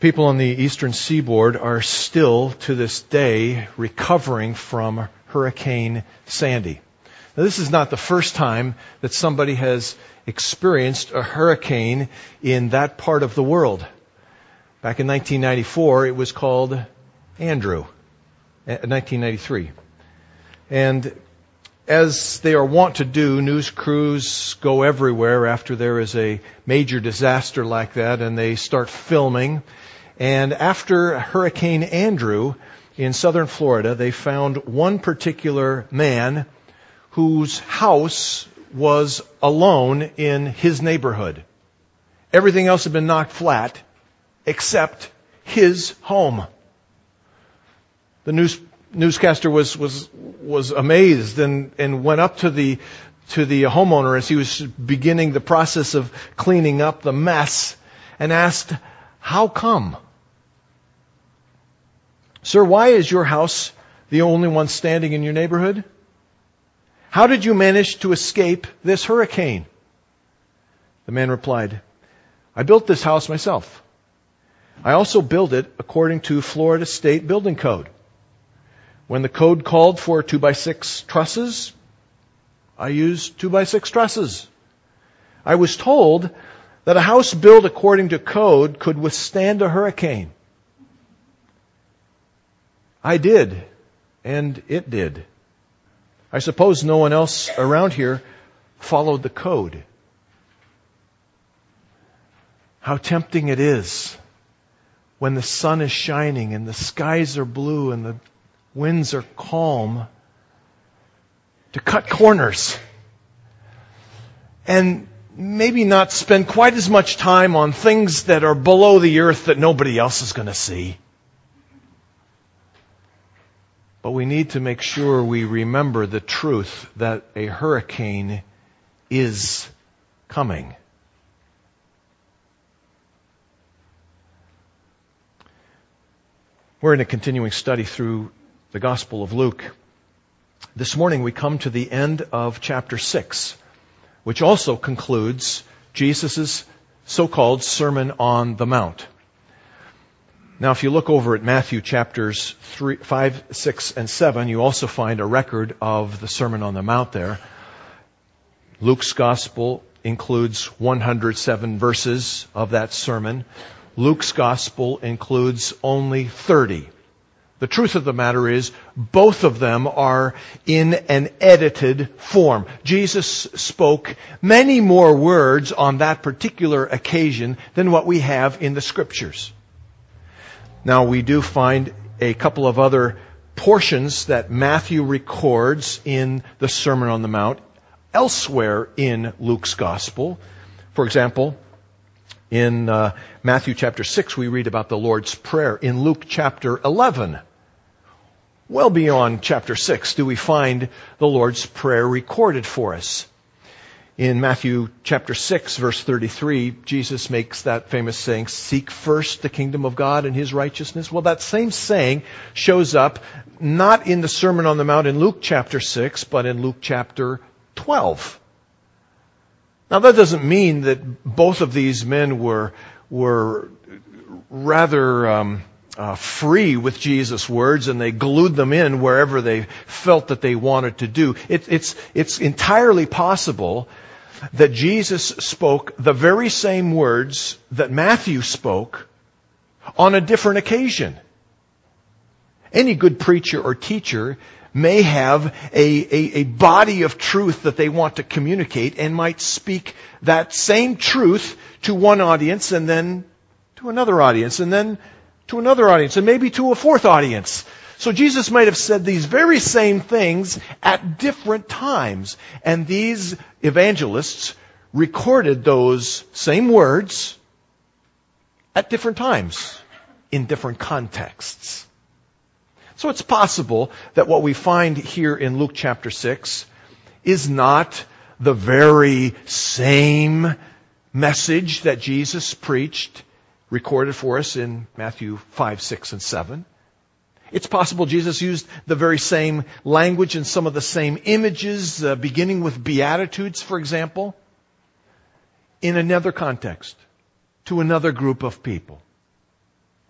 people on the eastern seaboard are still, to this day, recovering from Hurricane Sandy. Now, this is not the first time that somebody has experienced a hurricane in that part of the world. Back in 1994, it was called Andrew, 1993. And as they are wont to do, news crews go everywhere after there is a major disaster like that, and they start filming. And after Hurricane Andrew in southern Florida, they found one particular man whose house was alone in his neighborhood. Everything else had been knocked flat except his home. The newscaster was amazed and went up to the homeowner as he was beginning the process of cleaning up the mess and asked, "How come? Sir, why is your house the only one standing in your neighborhood? How did you manage to escape this hurricane?" The man replied, "I built this house myself. I also built it according to Florida State Building Code. When the code called for 2x6 trusses, I used 2x6 trusses. I was told that a house built according to code could withstand a hurricane. I did, and it did. I suppose no one else around here followed the code." How tempting it is when the sun is shining and the skies are blue and the winds are calm to cut corners and maybe not spend quite as much time on things that are below the earth that nobody else is going to see. But we need to make sure we remember the truth that a hurricane is coming. We're in a continuing study through the Gospel of Luke. This morning we come to the end of chapter 6, which also concludes Jesus' so-called Sermon on the Mount. Now, if you look over at Matthew chapters 5, 6, and 7, you also find a record of the Sermon on the Mount there. Luke's Gospel includes 107 verses of that sermon. Luke's Gospel includes only 30. The truth of the matter is, both of them are in an edited form. Jesus spoke many more words on that particular occasion than what we have in the Scriptures. Now, we do find a couple of other portions that Matthew records in the Sermon on the Mount elsewhere in Luke's Gospel. For example, in Matthew chapter 6, we read about the Lord's Prayer. In Luke chapter 11, well beyond chapter 6, do we find the Lord's Prayer recorded for us. In Matthew chapter 6, verse 33, Jesus makes that famous saying, "Seek first the kingdom of God and His righteousness." Well, that same saying shows up not in the Sermon on the Mount in Luke chapter 6, but in Luke chapter 12. Now, that doesn't mean that both of these men were rather free with Jesus' words and they glued them in wherever they felt that they wanted to do. It's entirely possible that Jesus spoke the very same words that Matthew spoke on a different occasion. Any good preacher or teacher may have a body of truth that they want to communicate and might speak that same truth to one audience and then to another audience and then to another audience and maybe to a fourth audience. So Jesus might have said these very same things at different times. And these evangelists recorded those same words at different times in different contexts. So it's possible that what we find here in Luke chapter 6 is not the very same message that Jesus preached, recorded for us in Matthew 5, 6, and 7. It's possible Jesus used the very same language and some of the same images, beginning with Beatitudes, for example, in another context, to another group of people.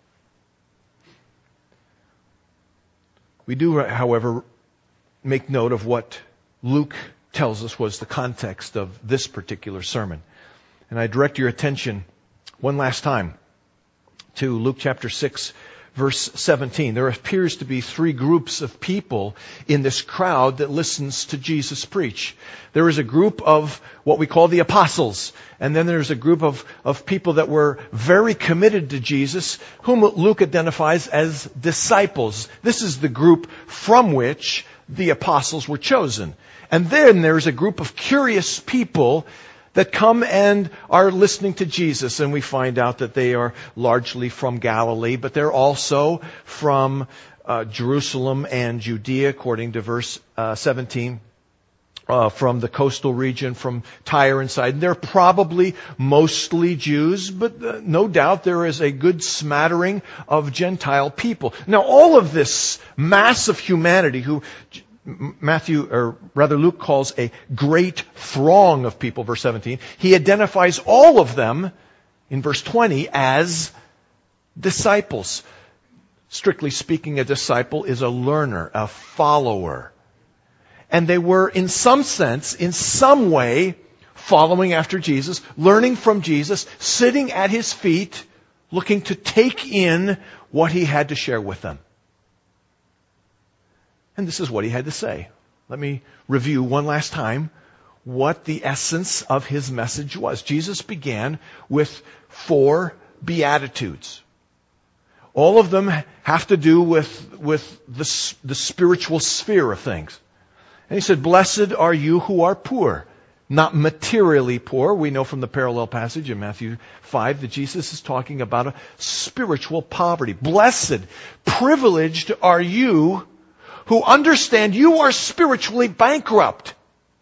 We do, however, make note of what Luke tells us was the context of this particular sermon. And I direct your attention one last time to Luke chapter 6, verse 17. There appears to be three groups of people in this crowd that listens to Jesus preach. There is a group of what we call the apostles, and then there's a group of people that were very committed to Jesus, whom Luke identifies as disciples. This is the group from which the apostles were chosen. And then there's a group of curious people that come and are listening to Jesus, and we find out that they are largely from Galilee, but they're also from Jerusalem and Judea, according to verse 17, from the coastal region, from Tyre and Sidon. They're probably mostly Jews, but no doubt there is a good smattering of Gentile people. Now, all of this mass of humanity who Luke calls a great throng of people, verse 17. He identifies all of them in verse 20 as disciples. Strictly speaking, a disciple is a learner, a follower. And they were, in some sense, in some way, following after Jesus, learning from Jesus, sitting at His feet, looking to take in what He had to share with them. And this is what He had to say. Let me review one last time what the essence of His message was. Jesus began with 4 Beatitudes. All of them have to do with the spiritual sphere of things. And He said, "Blessed are you who are poor." Not materially poor. We know from the parallel passage in Matthew 5 that Jesus is talking about a spiritual poverty. Blessed, privileged are you who understand you are spiritually bankrupt.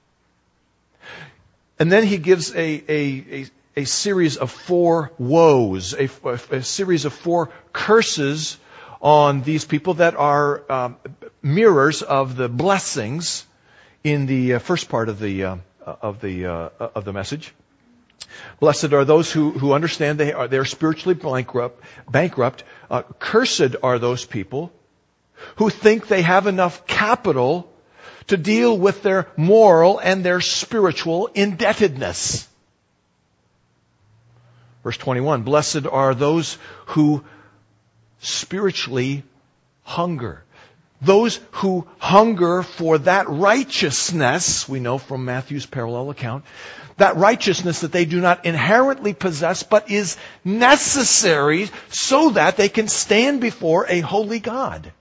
And then He gives a series of 4 woes, a series of 4 curses on these people that are mirrors of the blessings in the first part of the message. Blessed are those who understand they are spiritually bankrupt. Cursed are those people who think they have enough capital to deal with their moral and their spiritual indebtedness. Verse 21, blessed are those who spiritually hunger. Those who hunger for that righteousness, we know from Matthew's parallel account, that righteousness that they do not inherently possess, but is necessary so that they can stand before a holy God.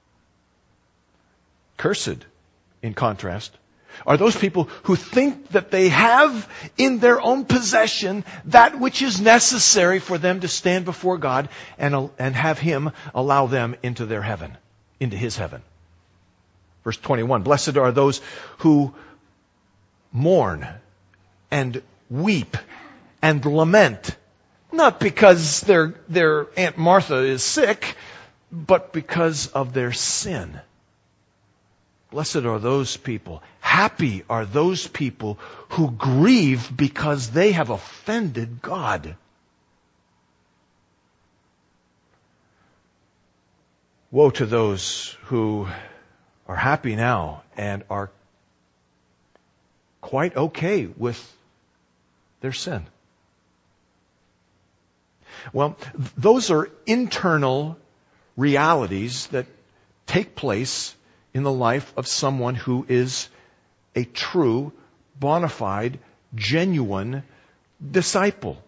Cursed, in contrast, are those people who think that they have in their own possession that which is necessary for them to stand before God and have Him allow them into their heaven, into His heaven. Verse 21, blessed are those who mourn and weep and lament, not because their Aunt Martha is sick, but because of their sin. Blessed are those people. Happy are those people who grieve because they have offended God. Woe to those who are happy now and are quite okay with their sin. Well, those are internal realities that take place in the life of someone who is a true, bona fide, genuine disciple.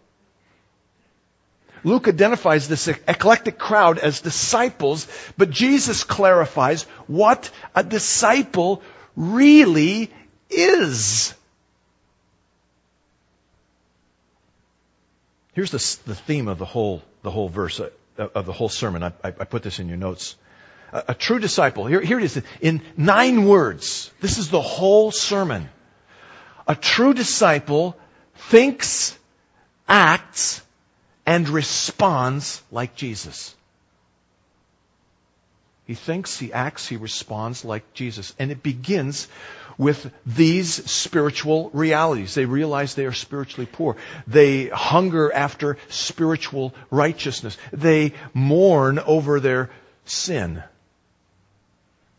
Luke identifies this eclectic crowd as disciples, but Jesus clarifies what a disciple really is. Here's the theme of the whole verse, of the whole sermon. I put this in your notes. A true disciple, here it is, in 9 words. This is the whole sermon. A true disciple thinks, acts, and responds like Jesus. He thinks, he acts, he responds like Jesus. And it begins with these spiritual realities. They realize they are spiritually poor. They hunger after spiritual righteousness. They mourn over their sin.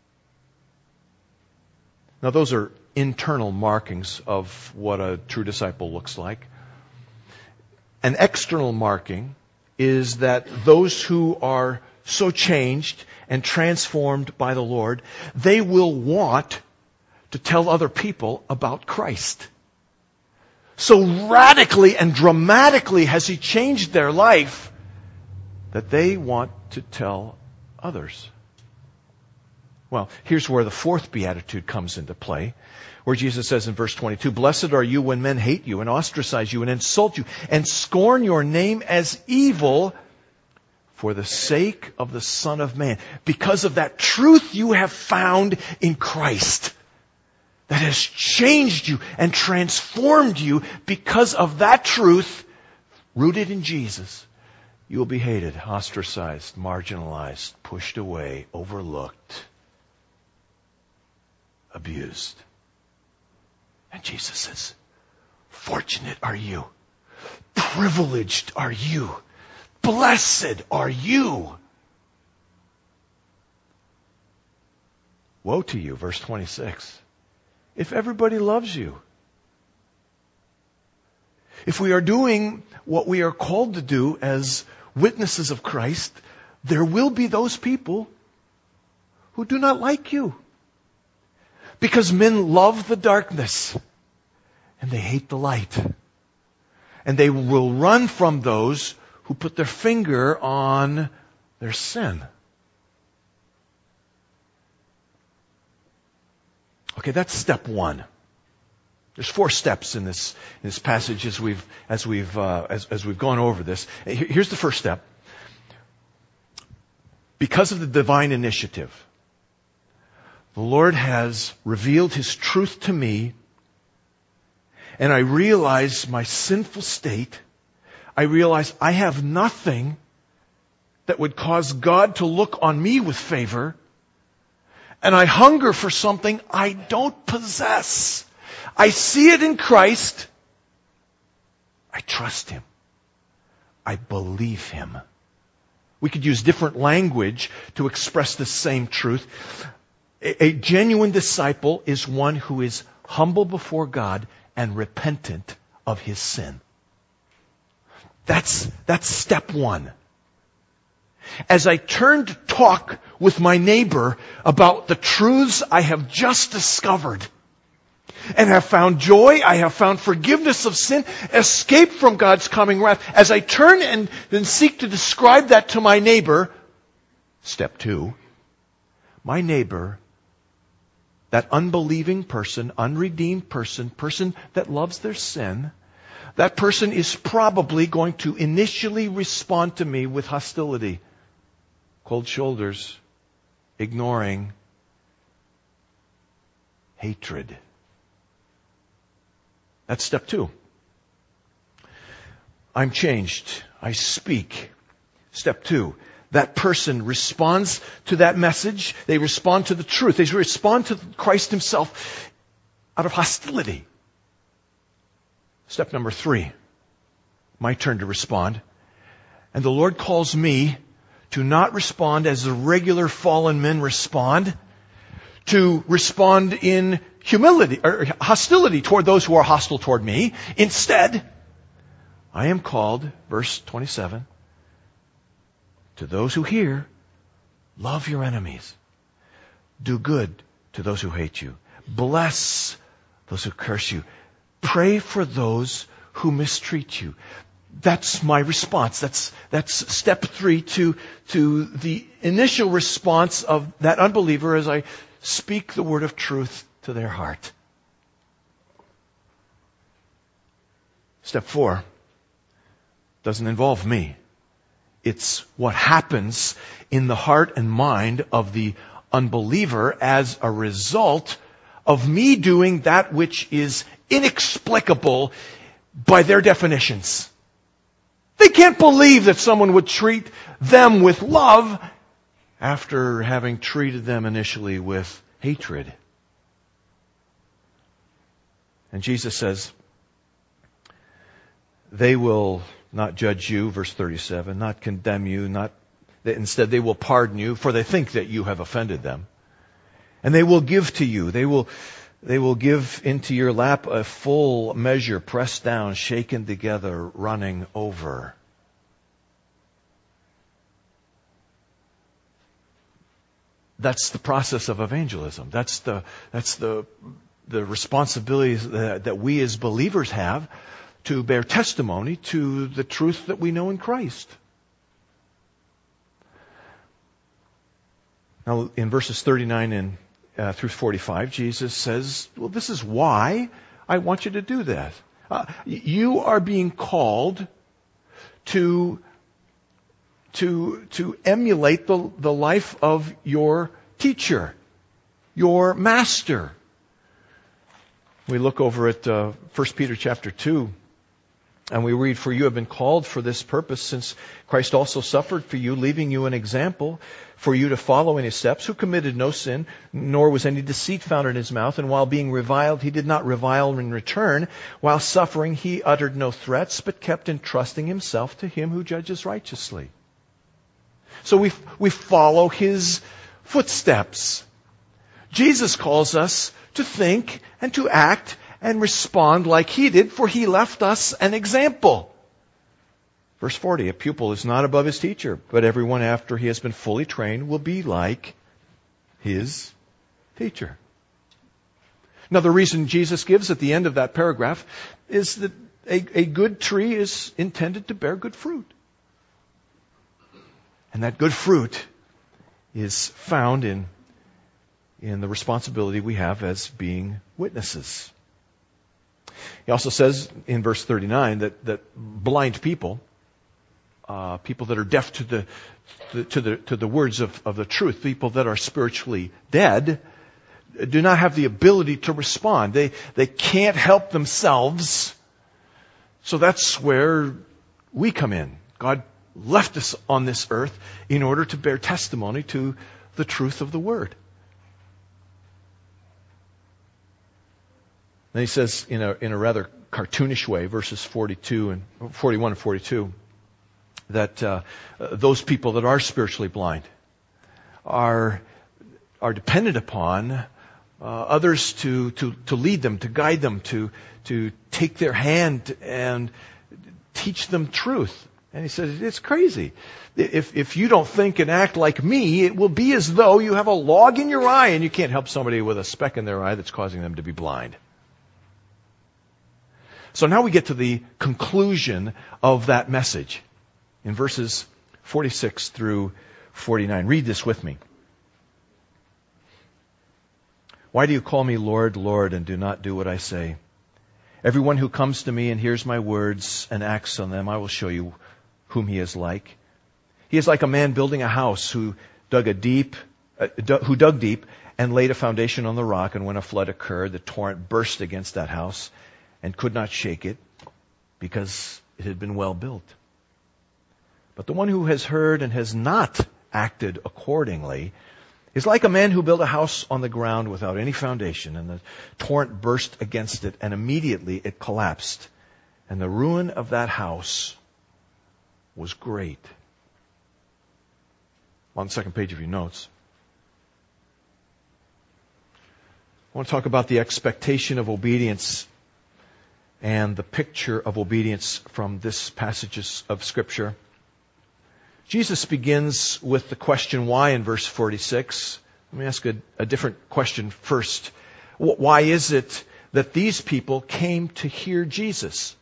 Now those are internal markings of what a true disciple looks like. An external marking is that those who are so changed and transformed by the Lord, they will want to tell other people about Christ. So radically and dramatically has He changed their life that they want to tell others. Well, here's where the fourth beatitude comes into play, where Jesus says in verse 22, "Blessed are you when men hate you and ostracize you and insult you and scorn your name as evil for the sake of the Son of Man." Because of that truth you have found in Christ that has changed you and transformed you, because of that truth rooted in Jesus, you will be hated, ostracized, marginalized, pushed away, overlooked, abused. And Jesus says, fortunate are you. Privileged are you. Blessed are you. Woe to you, verse 26, if everybody loves you. If we are doing what we are called to do as witnesses of Christ, there will be those people who do not like you. Because men love the darkness and they hate the light. And they will run from those who put their finger on their sin. Okay, that's step one. There's 4 steps in this passage as we've gone over this. Here's the first step. Because of the divine initiative, the Lord has revealed His truth to me, and I realize my sinful state. I realize I have nothing that would cause God to look on me with favor, and I hunger for something I don't possess. I see it in Christ. I trust Him. I believe Him. We could use different language to express the same truth. A genuine disciple is one who is humble before God and repentant of his sin. That's step one. As I turn to talk with my neighbor about the truths I have just discovered and have found joy, I have found forgiveness of sin, escape from God's coming wrath. As I turn and then seek to describe that to my neighbor, step 2, my neighbor, that unbelieving person, unredeemed person that loves their sin, that person is probably going to initially respond to me with hostility, cold shoulders, ignoring, hatred. That's step 2. I'm changed. I speak. Step 2. That person responds to that message. They respond to the truth. They respond to Christ Himself out of hostility. Step number 3. My turn to respond. And the Lord calls me to not respond as the regular fallen men respond, to respond in humility or hostility toward those who are hostile toward me. Instead, I am called, verse 27, to those who hear, love your enemies. Do good to those who hate you. Bless those who curse you. Pray for those who mistreat you. That's my response. That's step 3 to the initial response of that unbeliever as I speak the word of truth to their heart. Step 4 doesn't involve me. It's what happens in the heart and mind of the unbeliever as a result of me doing that which is inexplicable by their definitions. They can't believe that someone would treat them with love after having treated them initially with hatred. And Jesus says, they will not judge you, verse 37, not condemn you, instead they will pardon you, for they think that you have offended them. And they will give to you. They will They will give into your lap a full measure, pressed down, shaken together, running over. That's the process of evangelism. That's the responsibilities that we as believers have to bear testimony to the truth that we know in Christ. Now, in verses 39 and through 45, Jesus says, well, this is why I want you to do that. You are being called to emulate the life of your teacher, your master. We look over at 1 Peter chapter 2, and we read, "For you have been called for this purpose, since Christ also suffered for you, leaving you an example for you to follow in his steps, who committed no sin, nor was any deceit found in his mouth. And while being reviled, he did not revile in return. While suffering, he uttered no threats, but kept entrusting himself to him who judges righteously." So we follow his footsteps. Jesus calls us to think and to act and respond like he did, for he left us an example. Verse 40, "A pupil is not above his teacher, but everyone after he has been fully trained will be like his teacher." Now, the reason Jesus gives at the end of that paragraph is that a good tree is intended to bear good fruit. And that good fruit is found in the responsibility we have as being witnesses. He also says in verse 39 that blind people, people that are deaf to the words of the truth, people that are spiritually dead, do not have the ability to respond. They can't help themselves. So that's where we come in. God left us on this earth in order to bear testimony to the truth of the Word. Then he says in a rather cartoonish way, verses 41 and 42, that those people that are spiritually blind are dependent upon others to lead them, to guide them, to take their hand and teach them truth. And he says, it's crazy. If you don't think and act like me, it will be as though you have a log in your eye and you can't help somebody with a speck in their eye that's causing them to be blind. So now we get to the conclusion of that message in verses 46 through 49. Read this with me. "Why do you call me Lord, Lord, and do not do what I say? Everyone who comes to me and hears my words and acts on them, I will show you whom he is like. He is like a man building a house who dug deep and laid a foundation on the rock, and when a flood occurred, the torrent burst against that house and could not shake it because it had been well built. But the one who has heard and has not acted accordingly is like a man who built a house on the ground without any foundation, and the torrent burst against it, and immediately it collapsed. And the ruin of that house was great." On the second page of your notes, I want to talk about the expectation of obedience and the picture of obedience from this passage of Scripture. Jesus begins with the question why in verse 46. Let me ask a different question first. Why is it that these people came to hear Jesus?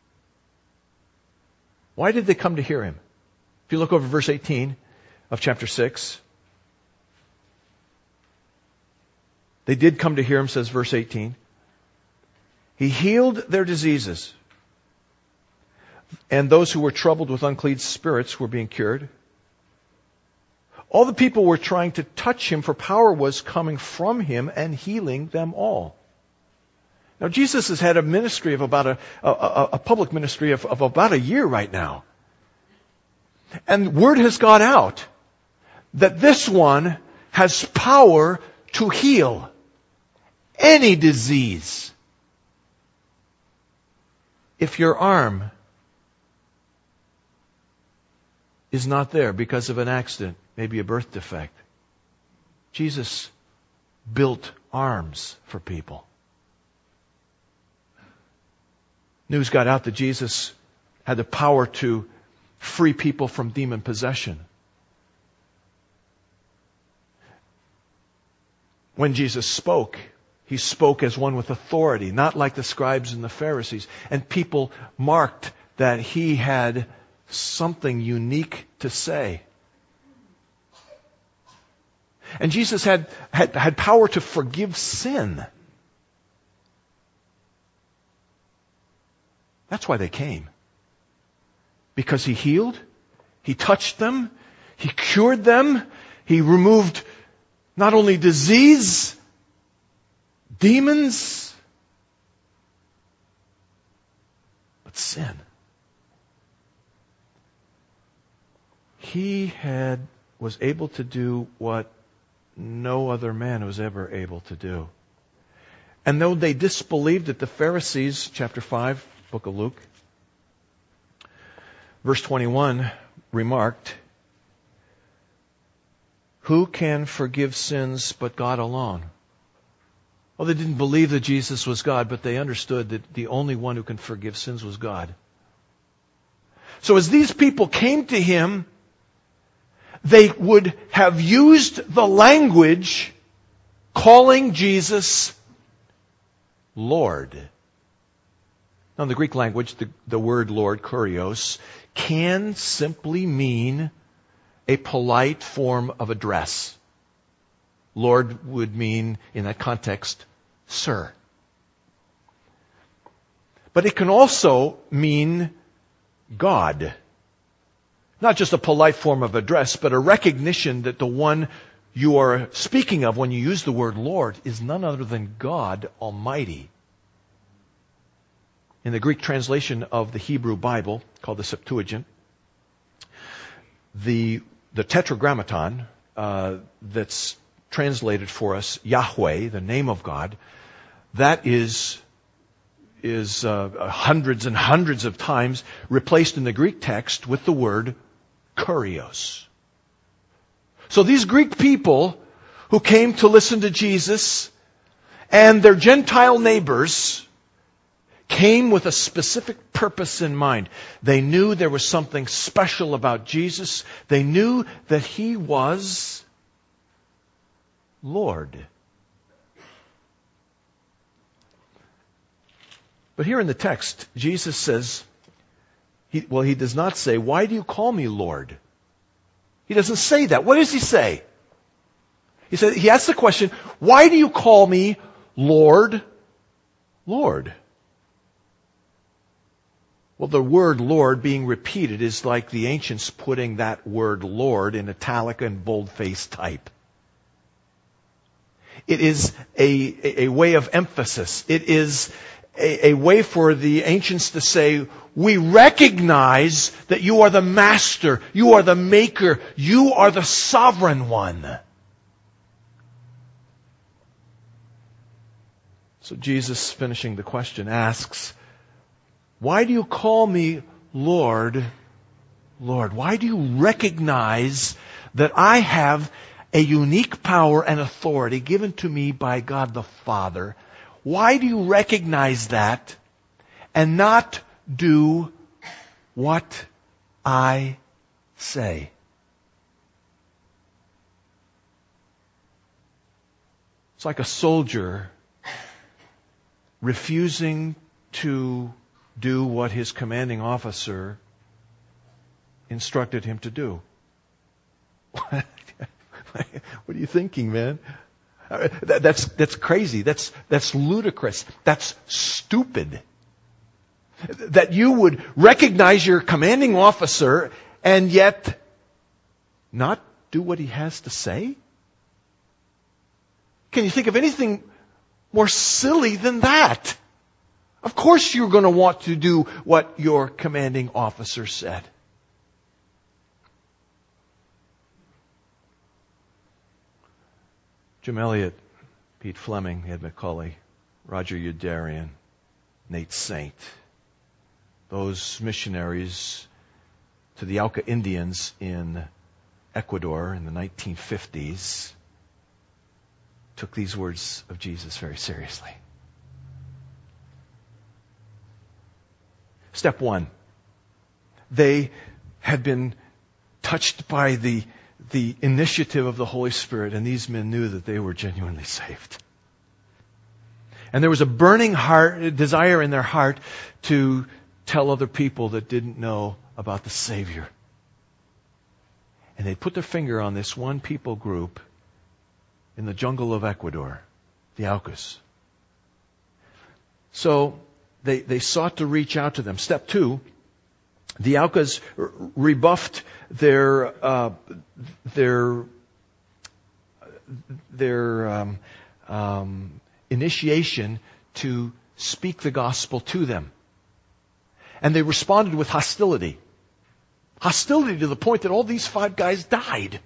Why did they come to hear him? If you look over verse 18 of chapter 6, they did come to hear him, says verse 18. He healed their diseases, and those who were troubled with unclean spirits were being cured. All the people were trying to touch him, for power was coming from him and healing them all. Now, Jesus has had a ministry of about a public ministry of about a year right now. And word has got out that this one has power to heal any disease. If your arm is not there because of an accident, maybe a birth defect, Jesus built arms for people. News got out that Jesus had the power to free people from demon possession. When Jesus spoke, he spoke as one with authority, not like the scribes and the Pharisees. And people marked that he had something unique to say. And Jesus had power to forgive sin. That's why they came. Because he healed, he touched them, he cured them, he removed not only disease, demons, but sin. He was able to do what no other man was ever able to do. And though they disbelieved it, the Pharisees, chapter 5, book of Luke, verse 21, remarked, "Who can forgive sins but God alone?" Well, they didn't believe that Jesus was God, but they understood that the only one who can forgive sins was God. So as these people came to him, they would have used the language calling Jesus Lord. Now, in the Greek language, the word Lord, kurios, can simply mean a polite form of address. Lord would mean, in that context, sir. But it can also mean God. Not just a polite form of address, but a recognition that the one you are speaking of when you use the word Lord is none other than God Almighty. In the Greek translation of the Hebrew Bible, called the Septuagint, the Tetragrammaton that's translated for us Yahweh, the name of God, that is hundreds and hundreds of times replaced in the Greek text with the word kurios. So these Greek people who came to listen to Jesus and their Gentile neighbors came with a specific purpose in mind. They knew there was something special about Jesus. They knew that he was Lord. But here in the text, Jesus says, he does not say, "Why do you call me Lord?" He doesn't say that. What does he say? He asks the question, "Why do you call me Lord, Lord?" Well, the word Lord being repeated is like the ancients putting that word Lord in italic and boldface type. It is a way of emphasis. It is a way for the ancients to say, we recognize that you are the master, you are the maker, you are the sovereign one. So Jesus, finishing the question, asks, "Why do you call me Lord, Lord?" Why do you recognize that I have a unique power and authority given to me by God the Father? Why do you recognize that and not do what I say? It's like a soldier refusing to do what his commanding officer instructed him to do. What are you thinking, man? That's crazy. That's ludicrous. That's stupid. That you would recognize your commanding officer and yet not do what he has to say? Can you think of anything more silly than that? Of course you're going to want to do what your commanding officer said. Jim Elliot, Pete Fleming, Ed McCulley, Roger Youderian, Nate Saint, those missionaries to the Auca Indians in Ecuador in the 1950s took these words of Jesus very seriously. Step one, they had been touched by the initiative of the Holy Spirit, and these men knew that they were genuinely saved. And there was a burning desire in their heart to tell other people that didn't know about the Savior. And they put their finger on this one people group in the jungle of Ecuador, the Aucas. So they sought to reach out to them. Step two, the Aucas rebuffed their initiation to speak the gospel to them. And they responded with hostility. Hostility to the point that all these 5 guys died.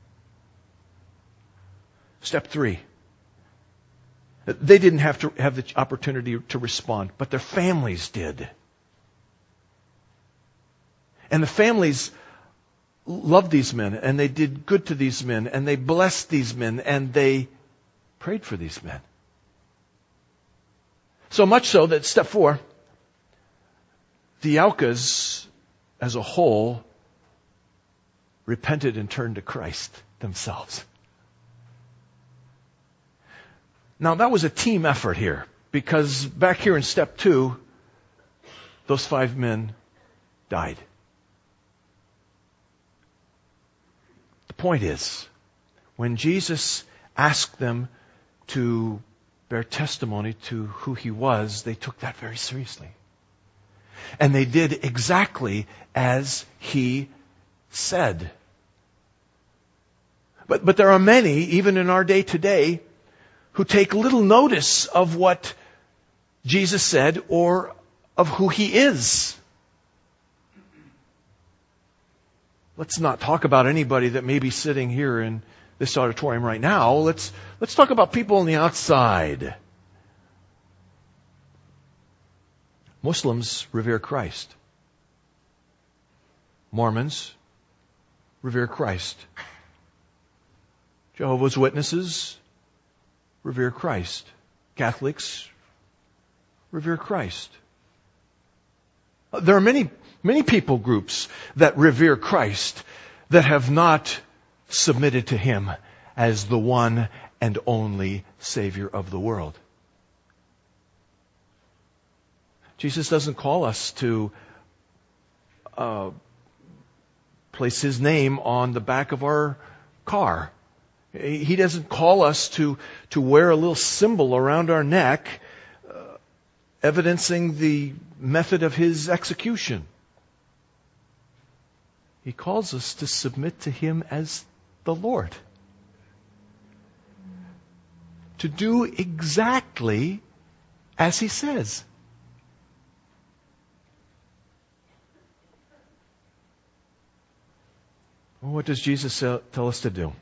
Step 3. They didn't have to have the opportunity to respond, but their families did. And the families loved these men, and they did good to these men, and they blessed these men, and they prayed for these men. So much so that step 4, the Aucas as a whole repented and turned to Christ themselves. Now that was a team effort here, because back here in step 2, those 5 men died. The point is, when Jesus asked them to bear testimony to who He was, they took that very seriously. And they did exactly as He said. But there are many, even in our day today, who take little notice of what Jesus said or of who He is. Let's not talk about anybody that may be sitting here in this auditorium right now. Let's talk about people on the outside. Muslims revere Christ. Mormons revere Christ. Jehovah's Witnesses revere Christ. Catholics revere Christ. There are many people groups that revere Christ that have not submitted to Him as the one and only Savior of the world. Jesus doesn't call us to place His name on the back of our car. He doesn't call us to wear a little symbol around our neck evidencing the method of His execution. He calls us to submit to Him as the Lord. To do exactly as He says. Well, what does Jesus tell us to do?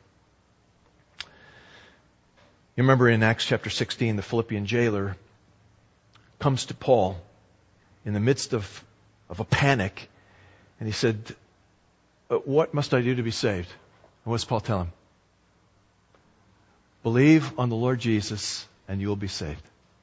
You remember in Acts chapter 16, the Philippian jailer comes to Paul in the midst of a panic, and he said, "What must I do to be saved?" And what does Paul tell him? Believe on the Lord Jesus, and you will be saved.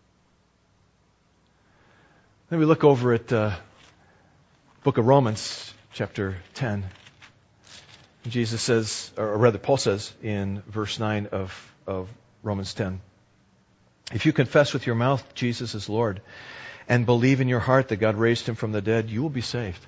Then we look over at the book of Romans, chapter 10. Jesus says, or rather Paul says in verse 9 of Romans 10, if you confess with your mouth Jesus is Lord and believe in your heart that God raised Him from the dead, you will be saved.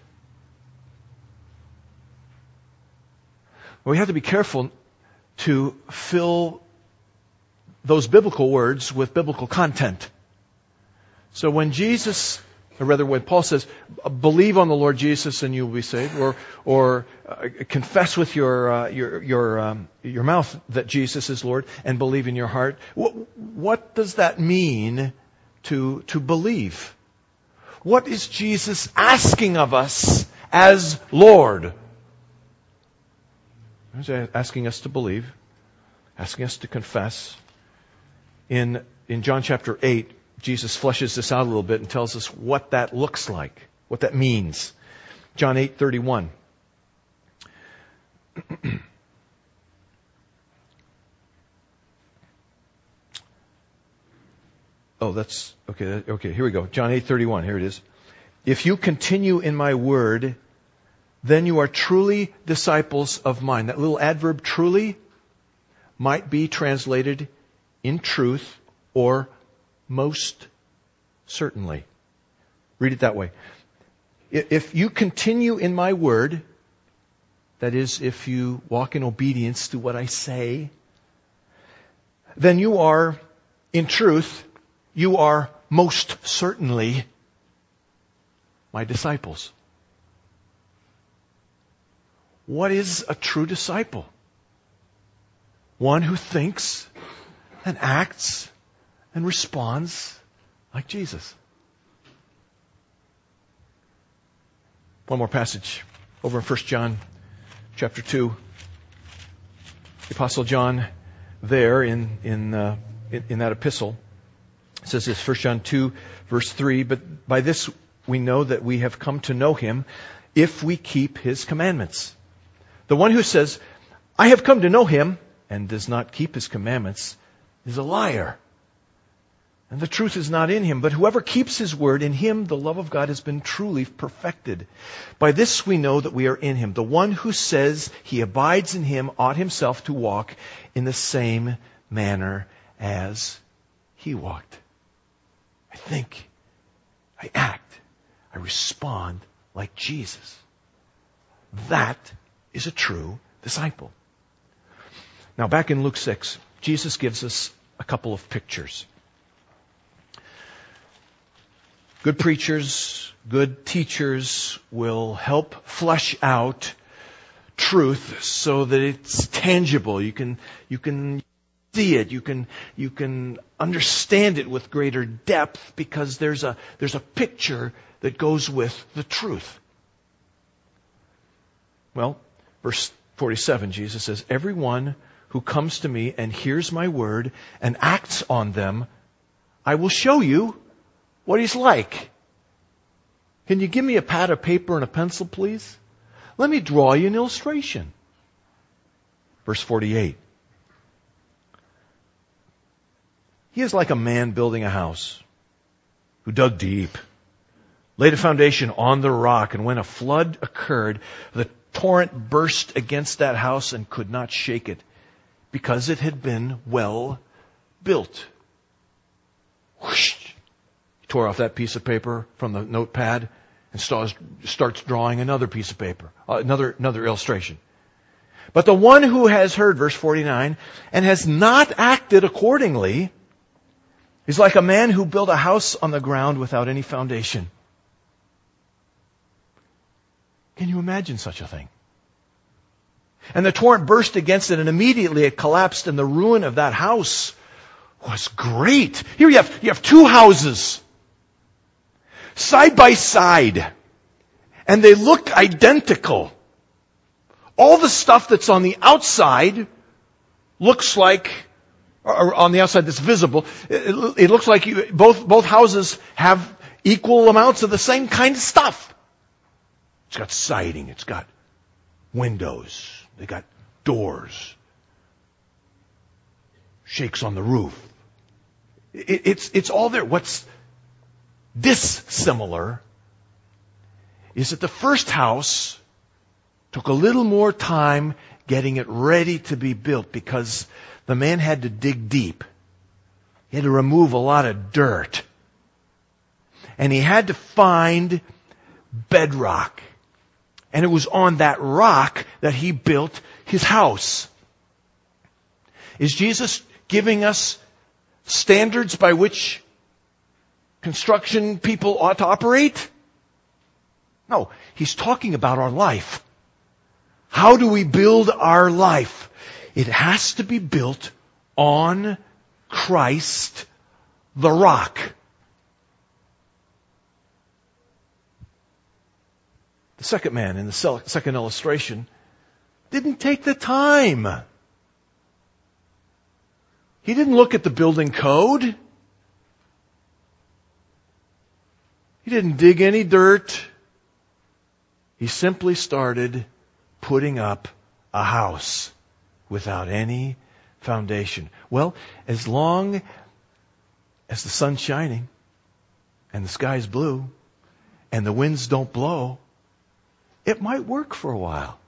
Well, we have to be careful to fill those biblical words with biblical content. So when when Paul says, believe on the Lord Jesus and you will be saved, or confess with your mouth that Jesus is Lord and believe in your heart, what does that mean to believe? What is Jesus asking of us as Lord? He's asking us to believe, asking us to confess. In John chapter 8, Jesus fleshes this out a little bit and tells us what that looks like, what that means. John 8:31. Oh, that's okay. Okay, here we go. John 8:31. Here it is. If you continue in my word, then you are truly disciples of mine. That little adverb truly might be translated in truth or most certainly. Read it that way. If you continue in my word, that is, if you walk in obedience to what I say, then you are, in truth, you are most certainly my disciples. What is a true disciple? One who thinks and acts and responds like Jesus. One more passage over in 1 John chapter 2. The Apostle John there in that epistle says this, 1 John 2 verse 3, but by this we know that we have come to know him if we keep his commandments. The one who says, I have come to know him, and does not keep his commandments, is a liar. And the truth is not in him. But whoever keeps his word, in him the love of God has been truly perfected. By this we know that we are in him. The one who says he abides in him ought himself to walk in the same manner as he walked. I think, I act, I respond like Jesus. That is a true disciple. Now back in Luke 6, Jesus gives us a couple of pictures. Good preachers, good teachers will help flesh out truth so that it's tangible. You can see it. You can understand it with greater depth because there's a picture that goes with the truth. Well, verse 47, Jesus says, everyone who comes to me and hears my word and acts on them, I will show you what he's like. Can you give me a pad of paper and a pencil, please? Let me draw you an illustration. Verse 48. He is like a man building a house who dug deep, laid a foundation on the rock, and when a flood occurred, the torrent burst against that house and could not shake it because it had been well built. Whoosh! He tore off that piece of paper from the notepad and starts drawing another piece of paper, another illustration. But the one who has heard, verse 49, and has not acted accordingly is like a man who built a house on the ground without any foundation. Can you imagine such a thing? And the torrent burst against it, and immediately it collapsed, and the ruin of that house was great. Here you have two houses side by side, and they look identical. All the stuff that's on the outside looks like, or on the outside that's visible, it looks like both houses have equal amounts of the same kind of stuff. It's got siding, it's got windows, they got doors, shakes on the roof. It's all there. What's dissimilar is that the first house took a little more time getting it ready to be built because the man had to dig deep. He had to remove a lot of dirt. And he had to find bedrock. And it was on that rock that he built his house. Is Jesus giving us standards by which construction people ought to operate? No, he's talking about our life. How do we build our life? It has to be built on Christ, the rock. The second man in the second illustration didn't take the time. He didn't look at the building code. He didn't dig any dirt. He simply started putting up a house without any foundation. Well, as long as the sun's shining and the sky's blue and the winds don't blow, it might work for a while.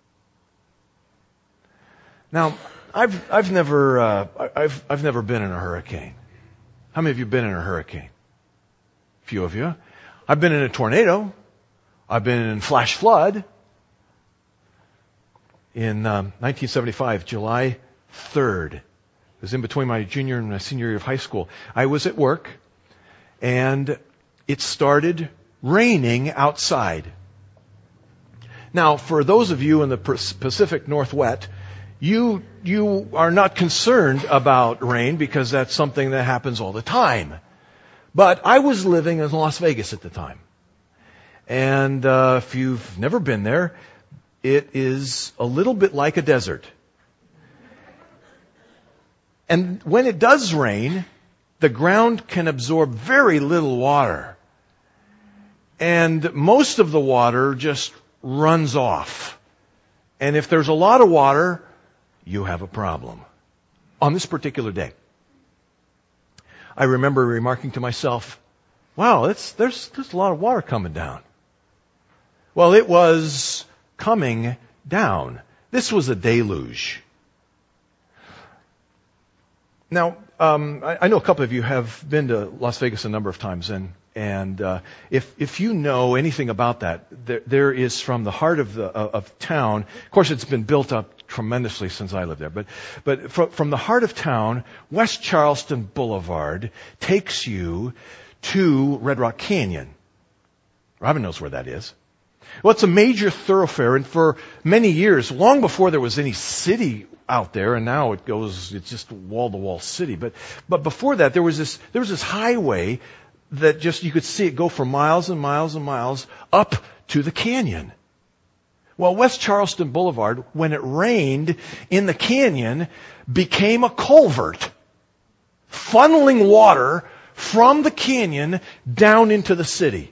Now, I've never been in a hurricane. How many of you have been in a hurricane? A few of you. I've been in a tornado. I've been in flash flood. In 1975, July 3rd, it was in between my junior and my senior year of high school. I was at work, and it started raining outside. Now, for those of you in the Pacific Northwest, you are not concerned about rain because that's something that happens all the time. But I was living in Las Vegas at the time. And if you've never been there, it is a little bit like a desert. And when it does rain, the ground can absorb very little water. And most of the water just runs off. And if there's a lot of water, you have a problem. On this particular day, I remember remarking to myself, wow, there's a lot of water coming down. Well, it was coming down. This was a deluge. Now, I know a couple of you have been to Las Vegas a number of times, and if you know anything about that, there is from the heart of town. Of course, it's been built up tremendously since I lived there, but from the heart of town, West Charleston Boulevard takes you to Red Rock Canyon. Robin knows where that is. Well, it's a major thoroughfare, and for many years, long before there was any city out there, and now it's just wall-to-wall city. But before that, there was this highway that just, you could see it go for miles and miles and miles up to the canyon. Well, West Charleston Boulevard, when it rained in the canyon, became a culvert, funneling water from the canyon down into the city.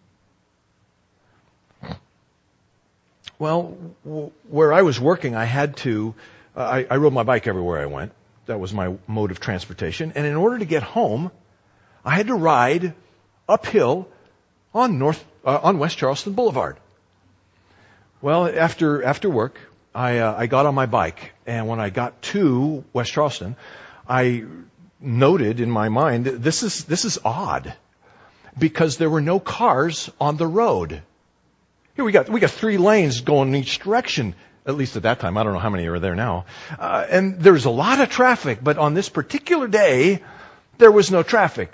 Well, where I was working, I had to, I rode my bike everywhere I went. That was my mode of transportation. And in order to get home, I had to ride uphill on West Charleston Boulevard. Well, after work, I got on my bike, and when I got to West Charleston, I noted in my mind, this is odd, because there were no cars on the road. Here we got 3 lanes going in each direction, at least at that time. I don't know how many are there now. And there's a lot of traffic, but on this particular day, there was no traffic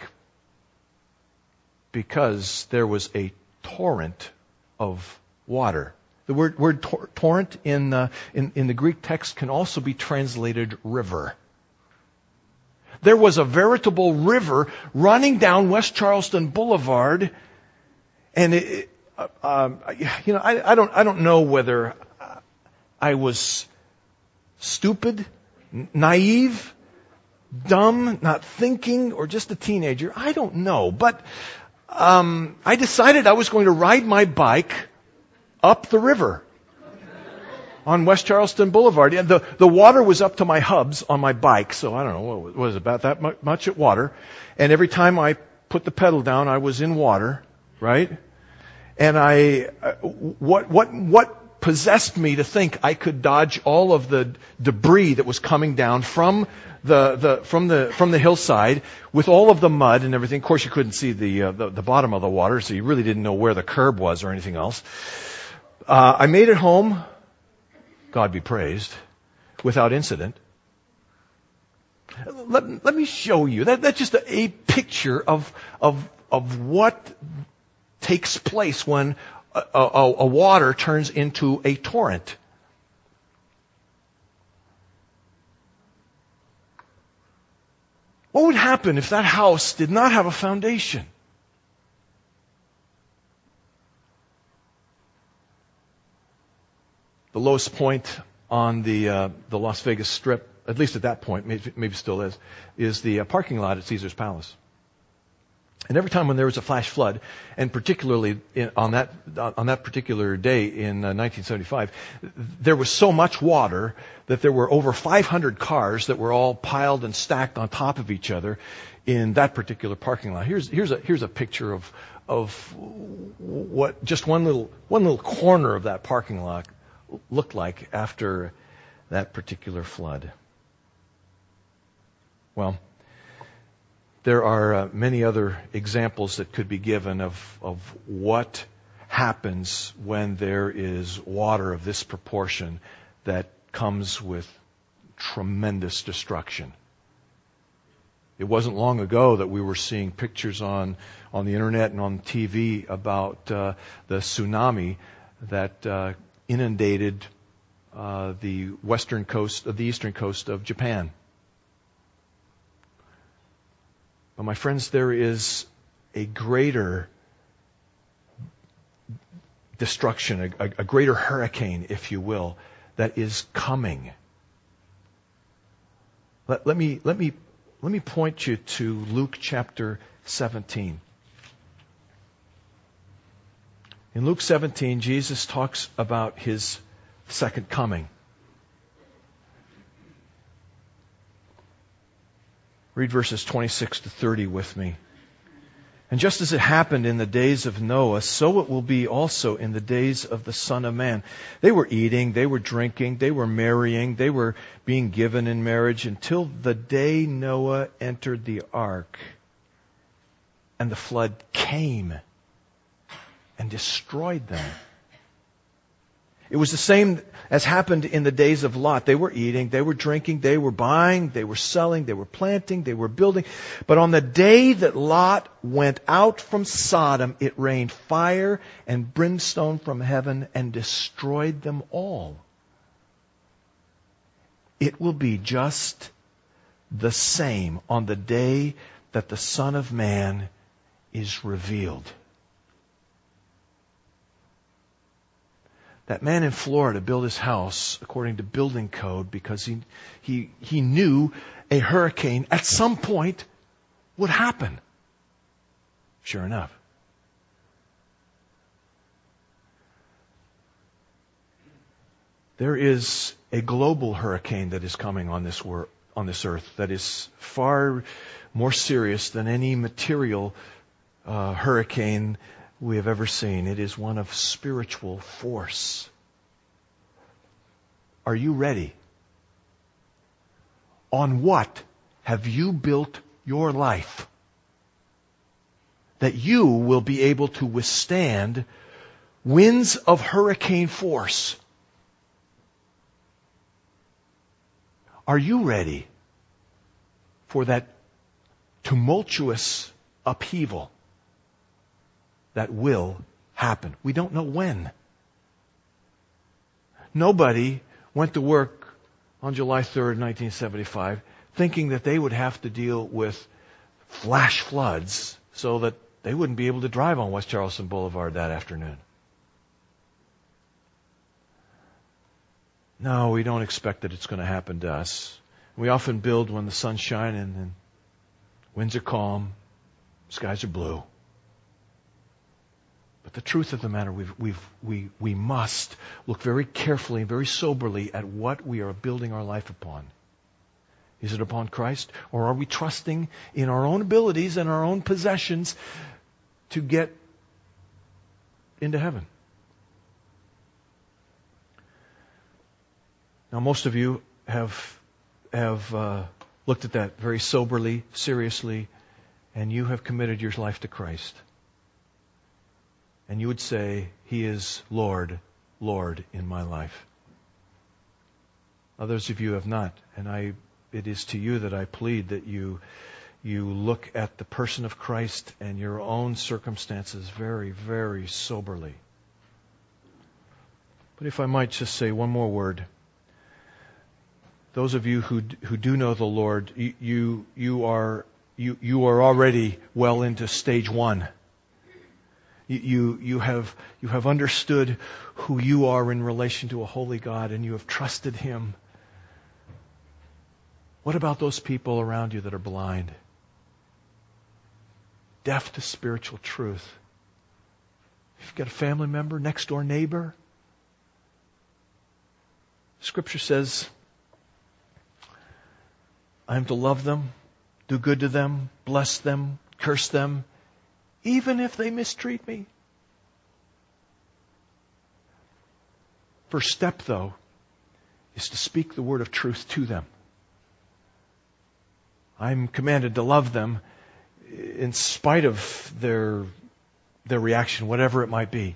because there was a torrent of water. The word torrent in the Greek text can also be translated river. There was a river running down West Charleston Boulevard, and I don't know whether I was stupid, naive, dumb, not thinking, or just a teenager. I don't know, but I decided I was going to ride my bike up the river on West Charleston Boulevard. And the water was up to my hubs on my bike, so I don't know, what was about that much at water. And every time I put the pedal down, I was in water, right? And what possessed me to think I could dodge all of the debris that was coming down from the hillside with all of the mud and everything. Of course, you couldn't see the bottom of the water, so you really didn't know where the curb was or anything else. I made it home, God be praised, without incident. Let me show you. That's just a picture of what takes place when a water turns into a torrent. What would happen if that house did not have a foundation? The lowest point on the Las Vegas Strip, at least at that point, maybe still is the parking lot at Caesar's Palace. And every time when there was a flash flood, and particularly on that particular day in 1975, there was so much water that there were over 500 cars that were all piled and stacked on top of each other in that particular parking lot. Here's a picture of what just one little corner of that parking lot looked like after that particular flood. Well, there are many other examples that could be given of what happens when there is water of this proportion that comes with tremendous destruction. It wasn't long ago that we were seeing pictures on the internet and on TV about the tsunami that inundated the eastern coast of Japan. But my friends, there is a greater destruction, a greater hurricane, if you will, that is coming. Let me point you to Luke chapter 17. In Luke 17, Jesus talks about his second coming. Read verses 26 to 30 with me. And just as it happened in the days of Noah, so it will be also in the days of the Son of Man. They were eating, they were drinking, they were marrying, they were being given in marriage until the day Noah entered the ark. And the flood came and destroyed them. It was the same as happened in the days of Lot. They were eating, they were drinking, they were buying, they were selling, they were planting, they were building. But on the day that Lot went out from Sodom, it rained fire and brimstone from heaven and destroyed them all. It will be just the same on the day that the Son of Man is revealed. That man in Florida built his house according to building code because he knew a hurricane at some point would happen. Sure enough. There is a global hurricane that is coming on this earth that is far more serious than any material hurricane we have ever seen. It is one of spiritual force. Are you ready? On what have you built your life that you will be able to withstand winds of hurricane force? Are you ready for that tumultuous upheaval that will happen? We don't know when. Nobody went to work on July 3rd, 1975, thinking that they would have to deal with flash floods so that they wouldn't be able to drive on West Charleston Boulevard that afternoon. No, we don't expect that it's going to happen to us. We often build when the sun's shining and winds are calm, skies are blue. But the truth of the matter, we must look very carefully and very soberly at what we are building our life upon. Is it upon Christ? Or are we trusting in our own abilities and our own possessions to get into heaven? Now, most of you have looked at that very soberly, seriously, and you have committed your life to Christ. And you would say, He is Lord, Lord in my life. Others of you have not, and it is to you that I plead that you look at the person of Christ and your own circumstances very, very soberly. But if I might just say one more word. Those of you who do know the Lord, you are already well into stage one. You have understood who you are in relation to a holy God, and you have trusted Him. What about those people around you that are blind? deaf to spiritual truth. If you've got a family member, next door neighbor, Scripture says, I am to love them, do good to them, bless them, curse them, even if they mistreat me. First step, though, is to speak the word of truth to them. I'm commanded to love them in spite of their reaction, whatever it might be.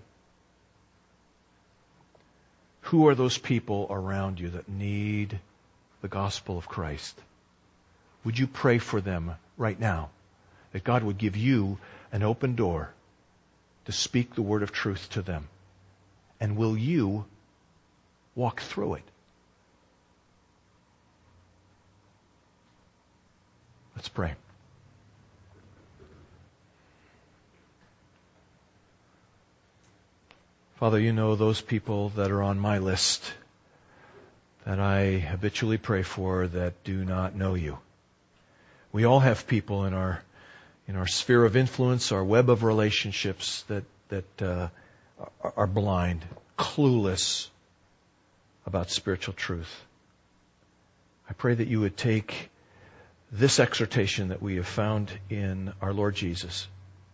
Who are those people around you that need the gospel of Christ? Would you pray for them right now, that God would give you an open door to speak the word of truth to them? And will you walk through it? Let's pray. Father, you know those people that are on my list that I habitually pray for that do not know you. We all have people in our sphere of influence, our web of relationships that are blind, clueless about spiritual truth. I pray that you would take this exhortation that we have found in our Lord Jesus.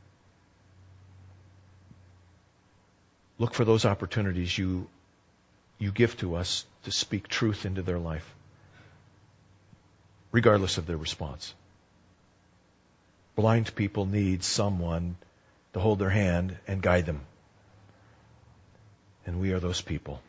Look for those opportunities you give to us to speak truth into their life, regardless of their response. Blind people need someone to hold their hand and guide them. And we are those people.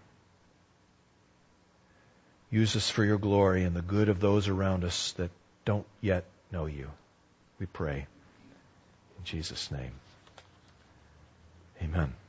Use us for your glory and the good of those around us that don't yet know you. We pray in Jesus' name. Amen.